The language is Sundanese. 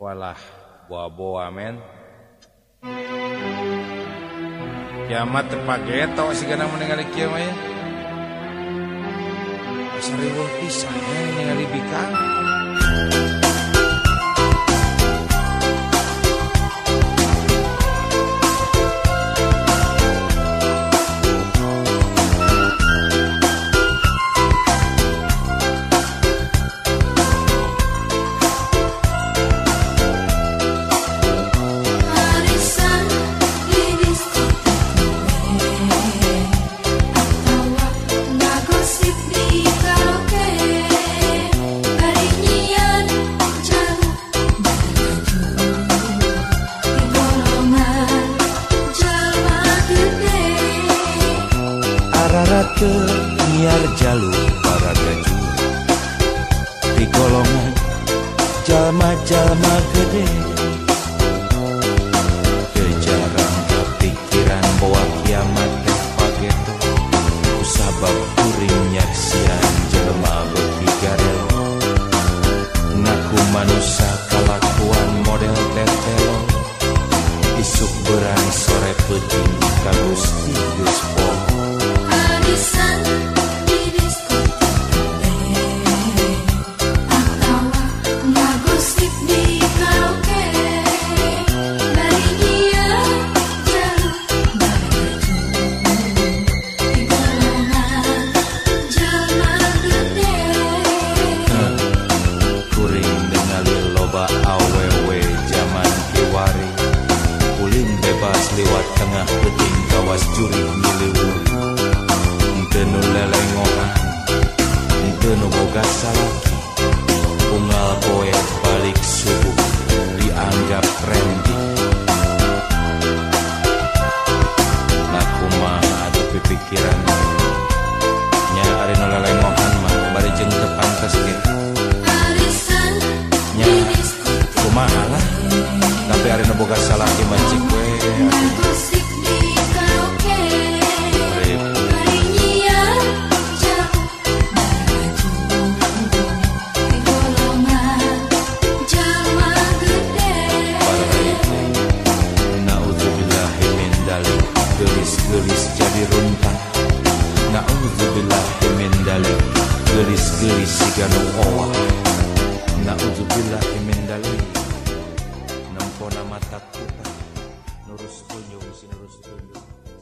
Walah, boa-boa men. Kiamat terpageto sigana ningali kieu mah ya. Sariweuh pisan ningali bikang. Niar jalur para gaju di golongan jalma-jalma gede kejarang kepikiran bahwa kiamat teh pageto sabab kuring nyaksian jelema beuki garelo ngaku manusia kalakuan model tetelo isuk berang sore peuting ka Gusti geus poho lewat tengah peting kawas jurik miliwur henteu nu lelengohan henteu nu boga salaki unggal poek balik subuh dianggap trendy nah kumaha atuh pipikiran nya ari nu lelengohan mah bari jeung teu pantes ge nya kumaha lah tapi ari nu boga salaki mah cik we gelis jadi runtah. Na'udzubillahi min dalik gelis-gelis siga nu owah. Na'udzubillahi min dalik nempona mata kita nurus kunjung si nurus kunjung.